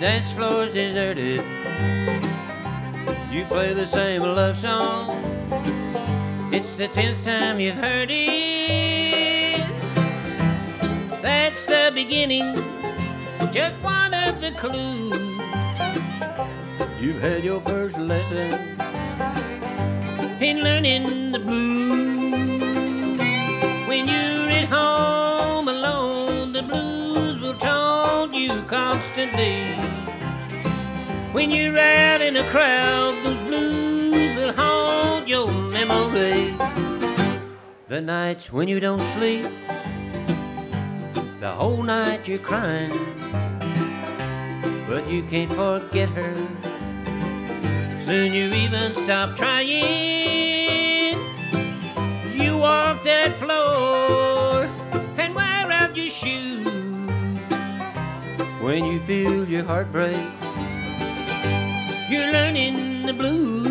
dance floor's deserted. You play the same love song. It's the 10th time you've heard it. That's the beginning, just one of the clues. You've had your first lesson in learning the blues. When you're at home alone, the blues will taunt you constantly. When you're out in a crowd, those blues will haunt your memory. The nights when you don't sleep, the whole night you're crying, but you can't forget her. Soon you even stop trying. You walk that floor and wear out your shoes. When you feel your heart break, you're learning the blues.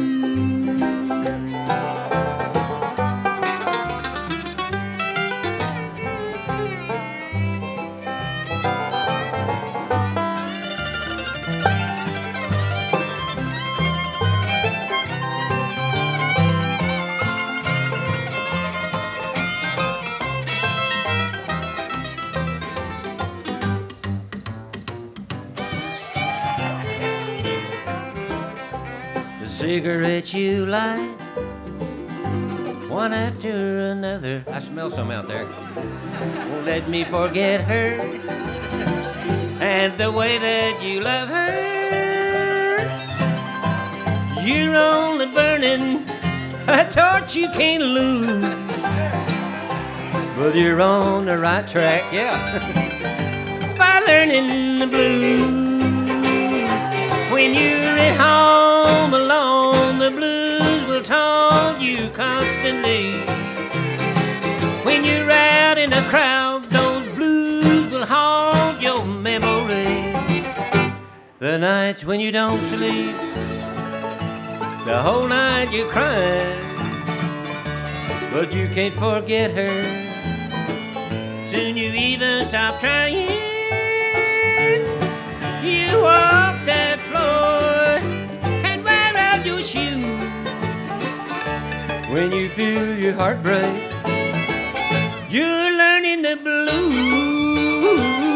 Cigarettes you light, one after another. I smell some out there. Won't let me forget her and the way that you love her. You're only burning a torch you can't lose, but you're on the right track, yeah, by learning the blues. When you're at home alone, the blues will taunt you constantly. When you're out in a crowd, those blues will haunt your memory. The nights when you don't sleep, the whole night you're crying, but you can't forget her. Soon you even stop trying. You walk that floor and wear out your shoes. When you feel your heart break, you're learning the blues.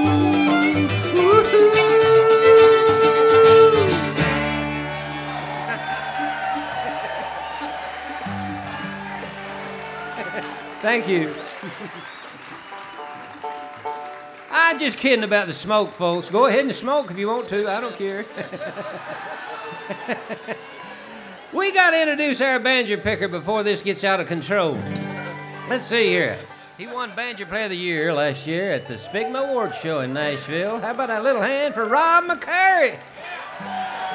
Thank you. I'm just kidding about the smoke, folks. Go ahead and smoke if you want to. I don't care. We got to introduce our banjo picker before this gets out of control. Let's see here. He won Banjo Player of the Year last year at the Spigma Awards Show in Nashville. How about a little hand for Rob McCurry?